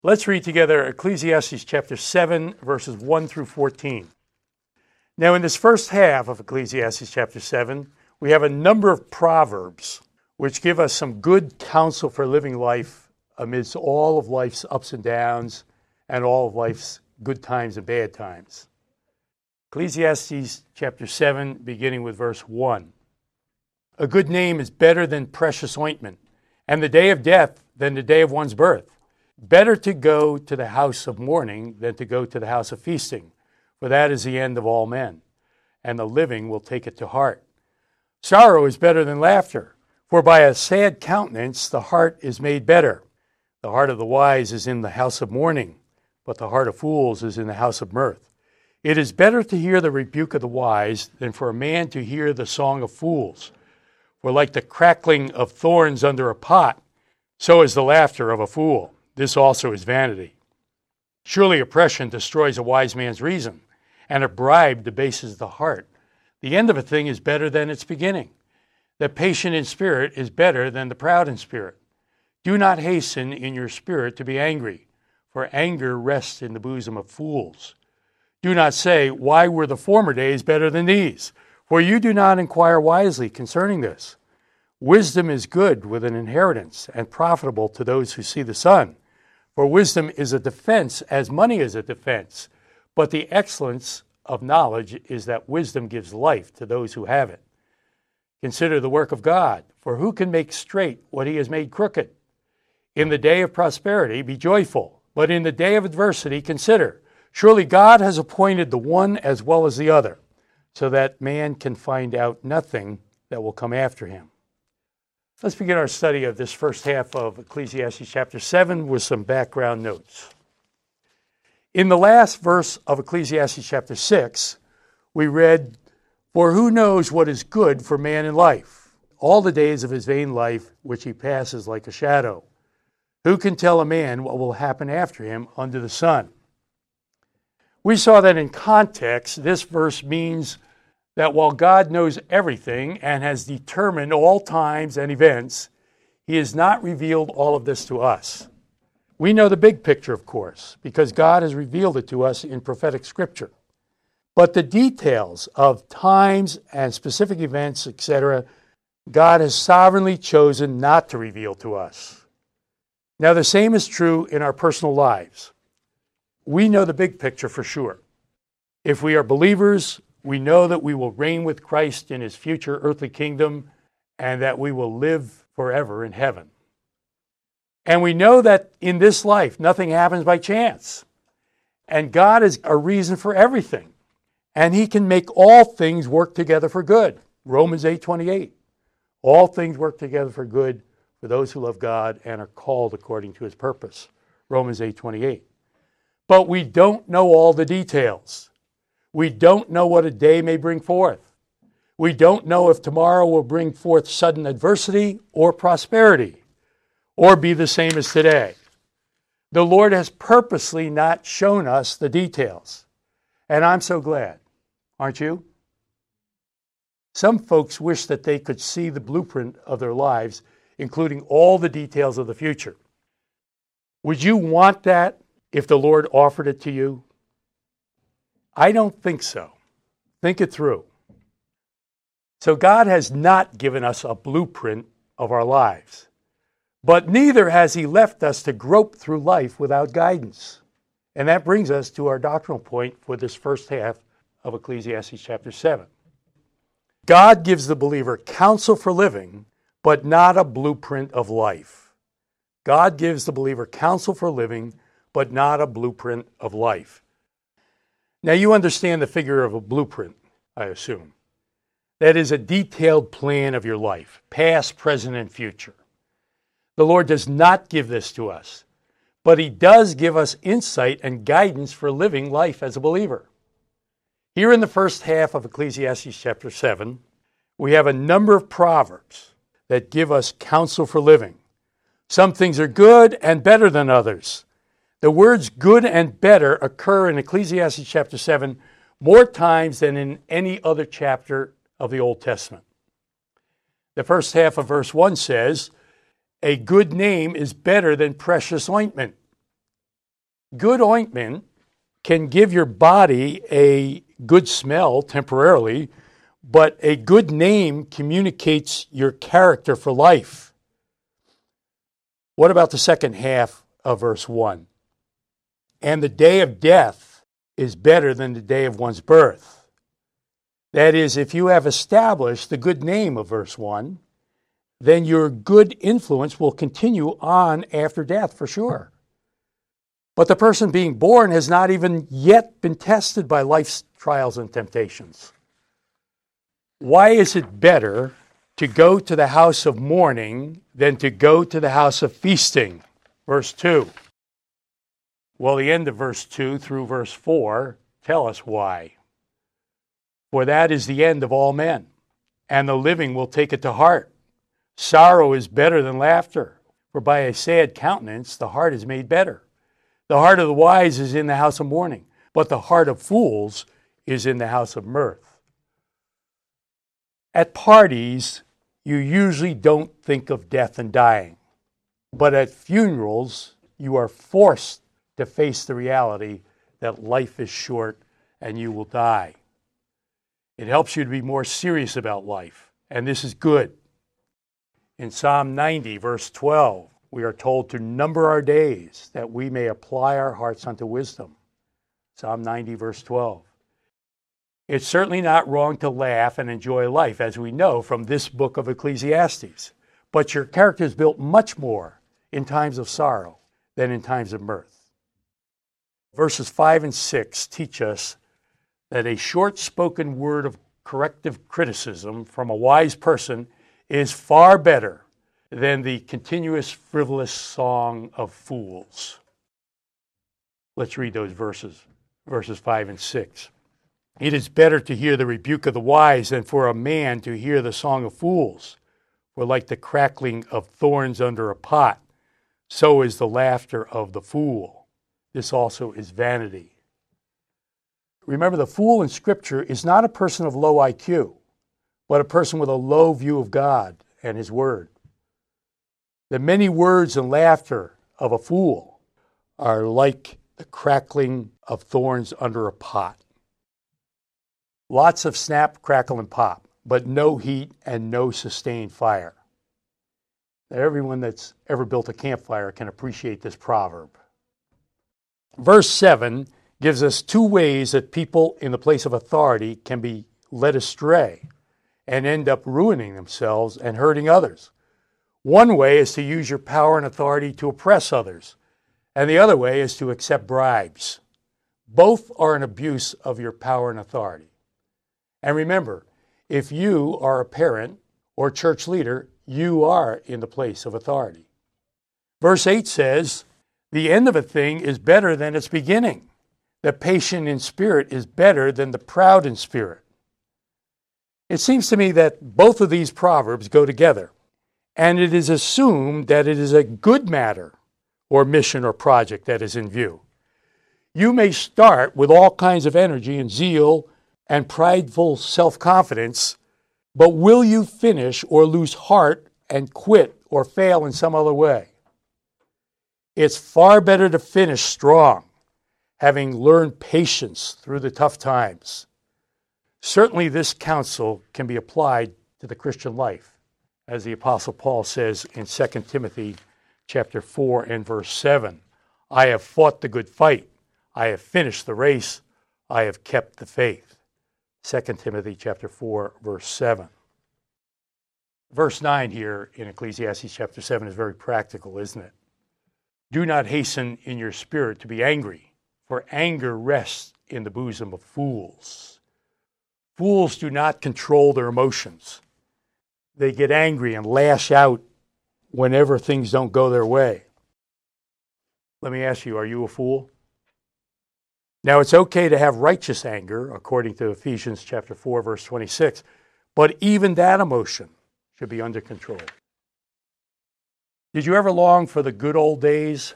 Let's read together Ecclesiastes chapter 7, verses 1 through 14. Now, in this first half of Ecclesiastes chapter 7, we have a number of proverbs which give us some good counsel for living life amidst all of life's ups and downs and all of life's good times and bad times. Ecclesiastes chapter 7, beginning with verse 1. A good name is better than precious ointment, and the day of death than the day of one's birth. Better to go to the house of mourning than to go to the house of feasting, for that is the end of all men, and the living will take it to heart. Sorrow is better than laughter, for by a sad countenance the heart is made better. The heart of the wise is in the house of mourning, but the heart of fools is in the house of mirth. It is better to hear the rebuke of the wise than for a man to hear the song of fools. For like the crackling of thorns under a pot, so is the laughter of a fool. This also is vanity. Surely oppression destroys a wise man's reason, and a bribe debases the heart. The end of a thing is better than its beginning. The patient in spirit is better than the proud in spirit. Do not hasten in your spirit to be angry, for anger rests in the bosom of fools. Do not say, why were the former days better than these? For you do not inquire wisely concerning this. Wisdom is good with an inheritance, and profitable to those who see the sun. For wisdom is a defense as money is a defense. But the excellence of knowledge is that wisdom gives life to those who have it. Consider the work of God, for who can make straight what he has made crooked? In the day of prosperity be joyful, but in the day of adversity consider. Surely God has appointed the one as well as the other, so that man can find out nothing that will come after him. Let's begin our study of this first half of Ecclesiastes chapter 7 with some background notes. In the last verse of Ecclesiastes chapter 6, we read, "For who knows what is good for man in life? All the days of his vain life, which he passes like a shadow. Who can tell a man what will happen after him under the sun?" We saw that in context, this verse means that while God knows everything and has determined all times and events, he has not revealed all of this to us. We know the big picture, of course, because God has revealed it to us in prophetic scripture. But the details of times and specific events, etc., God has sovereignly chosen not to reveal to us. Now, the same is true in our personal lives. We know the big picture for sure. If we are believers, we know that we will reign with Christ in his future earthly kingdom and that we will live forever in heaven. And we know that in this life, nothing happens by chance. And God is a reason for everything. And he can make all things work together for good. Romans 8:28. All things work together for good for those who love God and are called according to his purpose. Romans 8:28. But we don't know all the details. We don't know what a day may bring forth. We don't know if tomorrow will bring forth sudden adversity or prosperity, or be the same as today. The Lord has purposely not shown us the details, and I'm so glad, aren't you? Some folks wish that they could see the blueprint of their lives, including all the details of the future. Would you want that if the Lord offered it to you? I don't think so. Think it through. So God has not given us a blueprint of our lives, but neither has he left us to grope through life without guidance. And that brings us to our doctrinal point for this first half of Ecclesiastes chapter 7. God gives the believer counsel for living, but not a blueprint of life. God gives the believer counsel for living, but not a blueprint of life. Now, you understand the figure of a blueprint, I assume. That is a detailed plan of your life, past, present, and future. The Lord does not give this to us, but he does give us insight and guidance for living life as a believer. Here in the first half of Ecclesiastes chapter 7, we have a number of proverbs that give us counsel for living. Some things are good and better than others. The words good and better occur in Ecclesiastes chapter 7 more times than in any other chapter of the Old Testament. The first half of verse 1 says, "A good name is better than precious ointment." Good ointment can give your body a good smell temporarily, but a good name communicates your character for life. What about the second half of verse 1? And the day of death is better than the day of one's birth. That is, if you have established the good name of verse 1, then your good influence will continue on after death for sure. But the person being born has not even yet been tested by life's trials and temptations. Why is it better to go to the house of mourning than to go to the house of feasting? Verse 2. Well, the end of verse 2 through verse 4 tell us why. For that is the end of all men, and the living will take it to heart. Sorrow is better than laughter, for by a sad countenance the heart is made better. The heart of the wise is in the house of mourning, but the heart of fools is in the house of mirth. At parties, you usually don't think of death and dying, but at funerals, you are forced to face the reality that life is short and you will die. It helps you to be more serious about life, and this is good. In Psalm 90, verse 12, we are told to number our days that we may apply our hearts unto wisdom. Psalm 90, verse 12. It's certainly not wrong to laugh and enjoy life, as we know from this book of Ecclesiastes. But your character is built much more in times of sorrow than in times of mirth. Verses 5 and 6 teach us that a short-spoken word of corrective criticism from a wise person is far better than the continuous frivolous song of fools. Let's read those verses 5 and 6. It is better to hear the rebuke of the wise than for a man to hear the song of fools. For like the crackling of thorns under a pot, so is the laughter of the fool. This also is vanity. Remember, the fool in Scripture is not a person of low IQ, but a person with a low view of God and His Word. The many words and laughter of a fool are like the crackling of thorns under a pot. Lots of snap, crackle, and pop, but no heat and no sustained fire. Now, everyone that's ever built a campfire can appreciate this proverb. Verse 7 gives us two ways that people in the place of authority can be led astray and end up ruining themselves and hurting others. One way is to use your power and authority to oppress others, and the other way is to accept bribes. Both are an abuse of your power and authority. And remember, if you are a parent or church leader, you are in the place of authority. Verse 8 says, the end of a thing is better than its beginning. The patient in spirit is better than the proud in spirit. It seems to me that both of these proverbs go together, and it is assumed that it is a good matter or mission or project that is in view. You may start with all kinds of energy and zeal and prideful self-confidence, but will you finish or lose heart and quit or fail in some other way? It's far better to finish strong, having learned patience through the tough times. Certainly this counsel can be applied to the Christian life, as the Apostle Paul says in 2 Timothy chapter 4 and verse 7, I have fought the good fight, I have finished the race, I have kept the faith. 2 Timothy chapter 4, verse 7. Verse 9 here in Ecclesiastes chapter 7 is very practical, isn't it? Do not hasten in your spirit to be angry, for anger rests in the bosom of fools. Fools do not control their emotions. They get angry and lash out whenever things don't go their way. Let me ask you, are you a fool? Now, it's okay to have righteous anger, according to Ephesians chapter 4, verse 26, but even that emotion should be under control. Did you ever long for the good old days?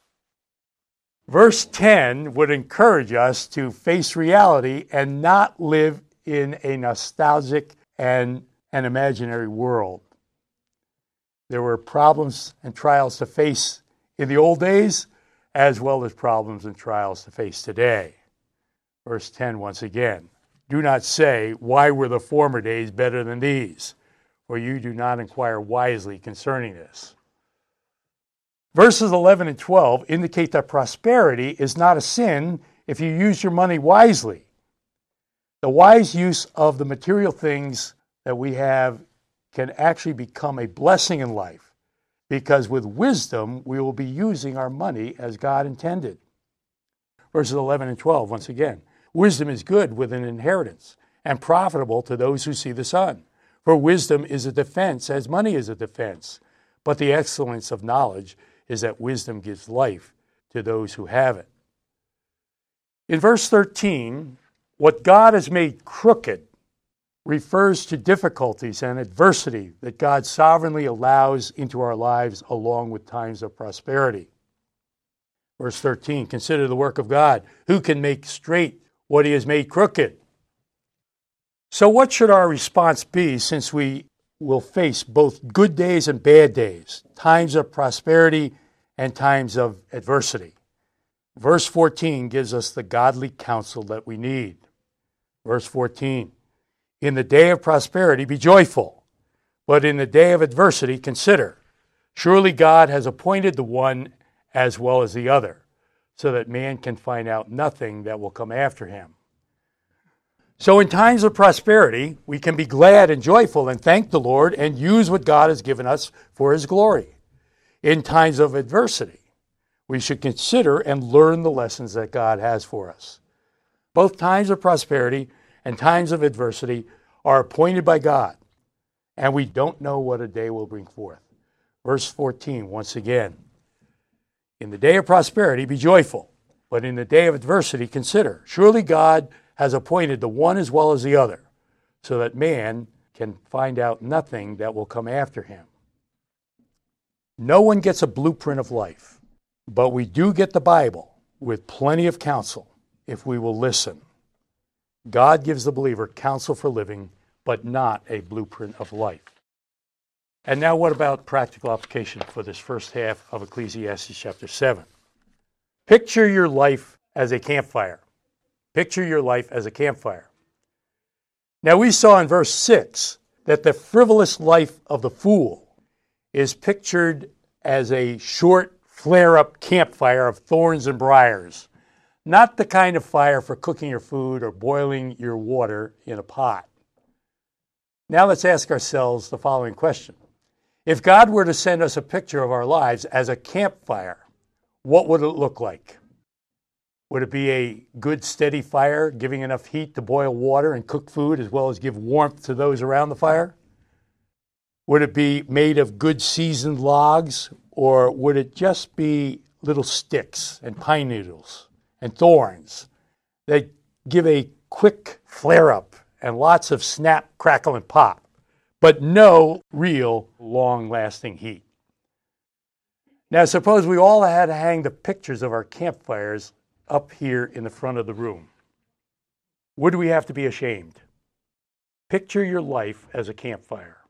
Verse 10 would encourage us to face reality and not live in a nostalgic and an imaginary world. There were problems and trials to face in the old days, as well as problems and trials to face today. Verse 10 once again, do not say, why were the former days better than these? For you do not inquire wisely concerning this. Verses 11 and 12 indicate that prosperity is not a sin if you use your money wisely. The wise use of the material things that we have can actually become a blessing in life, because with wisdom, we will be using our money as God intended. Verses 11 and 12, once again, wisdom is good with an inheritance and profitable to those who see the sun. For wisdom is a defense as money is a defense. But the excellence of knowledge is that wisdom gives life to those who have it. In verse 13, what God has made crooked refers to difficulties and adversity that God sovereignly allows into our lives along with times of prosperity. Verse 13, consider the work of God. Who can make straight what he has made crooked? So what should our response be, since we will face both good days and bad days, times of prosperity and times of adversity? Verse 14 gives us the godly counsel that we need. Verse 14, in the day of prosperity be joyful, but in the day of adversity consider. Surely God has appointed the one as well as the other, so that man can find out nothing that will come after him. So in times of prosperity, we can be glad and joyful and thank the Lord and use what God has given us for his glory. In times of adversity, we should consider and learn the lessons that God has for us. Both times of prosperity and times of adversity are appointed by God, and we don't know what a day will bring forth. Verse 14, once again, in the day of prosperity be joyful, but in the day of adversity consider. Surely God has appointed the one as well as the other, so that man can find out nothing that will come after him. No one gets a blueprint of life, but we do get the Bible with plenty of counsel if we will listen. God gives the believer counsel for living, but not a blueprint of life. And now what about practical application for this first half of Ecclesiastes chapter 7? Picture your life as a campfire. Picture your life as a campfire. Now we saw in verse 6 that the frivolous life of the fool is pictured as a short flare-up campfire of thorns and briars, not the kind of fire for cooking your food or boiling your water in a pot. Now let's ask ourselves the following question. If God were to send us a picture of our lives as a campfire, what would it look like? Would it be a good steady fire, giving enough heat to boil water and cook food as well as give warmth to those around the fire? Would it be made of good seasoned logs, or would it just be little sticks and pine needles and thorns that give a quick flare-up and lots of snap, crackle, and pop, but no real long-lasting heat? Now, suppose we all had to hang the pictures of our campfires up here in the front of the room. Would we have to be ashamed? Picture your life as a campfire.